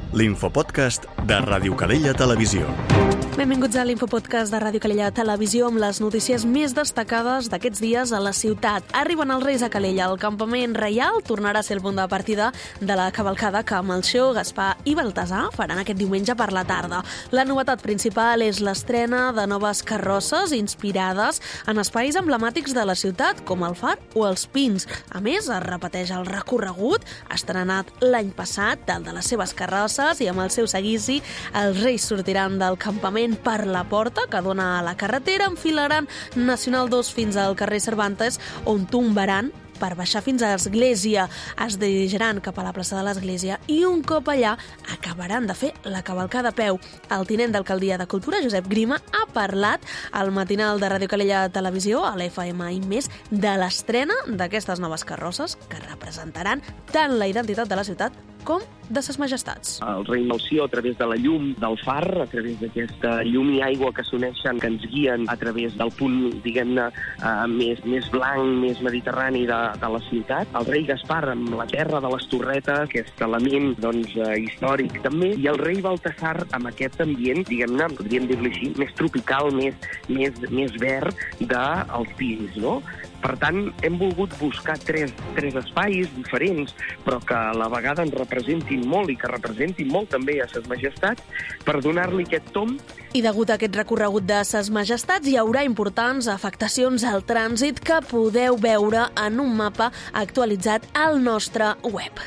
l'infopodcast de Ràdio Calella Televisió. Benvinguts a l'Infopodcast de Ràdio Calella Televisió amb les notícies més destacades d'aquests dies a la ciutat. Arriben els Reis a Calella. El campament reial tornarà a ser el punt de partida de la cavalcada que Melcior, Gaspar i Baltasar faran aquest diumenge per la tarda. La novetat principal és l'estrena de noves carrosses inspirades en espais emblemàtics de la ciutat, com el Far o els Pins. A més, es repeteix el recorregut estrenat l'any passat, dalt de les seves carrosses, i amb el seu seguici els Reis sortiran del campament per la porta que dona a la carretera, enfilaran Nacional 2 fins al carrer Cervantes, on tombaran per baixar fins a l'Església. Es dirigiran cap a la plaça de l'Església i un cop allà acabaran de fer la cavalcada a peu. El tinent d'Alcaldia de Cultura, Josep Grima, ha parlat al matinal de Ràdio Calella Televisió, a l'FM i més, de l'estrena d'aquestes noves carrosses que representaran tant la identitat de la ciutat com de ses majestats. El rei Melcior, a través de la llum del far, a través d'aquesta llum i aigua que s'uneixen, que ens guien a través del punt, diguem-ne, més blanc, més mediterrani de la ciutat. El rei Gaspar, amb la terra de les torretes, aquest element històric també, i el rei Baltasar, amb aquest ambient, diguem-ne, podríem dir-li així, més tropical, més verd dels Pins, no? Per tant, hem volgut buscar tres espais diferents, però que a la vegada ens representin molt i que representin molt també a ses majestats, per donar-li aquest tom. I degut a aquest recorregut de ses majestats hi haurà importants afectacions al trànsit que podeu veure en un mapa actualitzat al nostre web.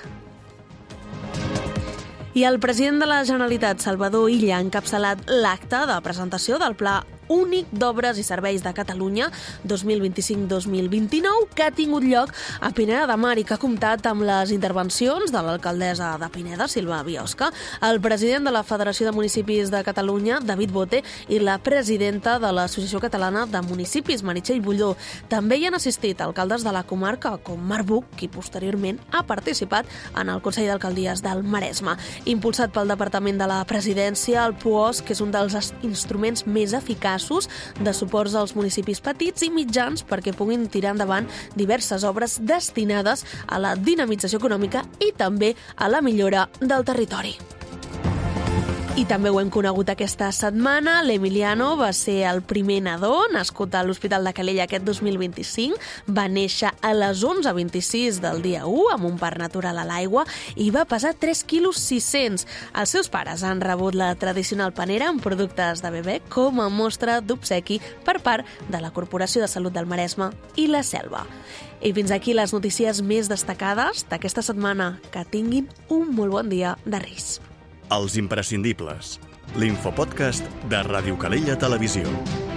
I el president de la Generalitat, Salvador Illa, ha encapçalat l'acte de presentació del Pla Únic d'Obres i Serveis de Catalunya 2025-2029 que ha tingut lloc a Pineda de Mar i que ha comptat amb les intervencions de l'alcaldessa de Pineda, Silva Biosca, el president de la Federació de Municipis de Catalunya, David Bote, i la presidenta de l'Associació Catalana de Municipis, Meritxell Bulló. També hi han assistit alcaldes de la comarca, com Marc Buch, qui posteriorment ha participat en el Consell d'Alcaldies del Maresme. Impulsat pel Departament de la Presidència, el PUOS, que és un dels instruments més eficaços de suports als municipis petits i mitjans perquè puguin tirar endavant diverses obres destinades a la dinamització econòmica i també a la millora del territori. I també ho hem conegut aquesta setmana. L'Emiliano va ser el primer nadó nascut a l'Hospital de Calella aquest 2025. Va néixer a les 11:26 del dia 1 amb un part natural a l'aigua i va pesar 3,6 quilos. Els seus pares han rebut la tradicional panera amb productes de bebè com a mostra d'obsequi per part de la Corporació de Salut del Maresme i la Selva. I fins aquí les notícies més destacades d'aquesta setmana. Que tinguin un molt bon dia de Reis. Els imprescindibles. L'infopodcast de Ràdio Calella Televisió.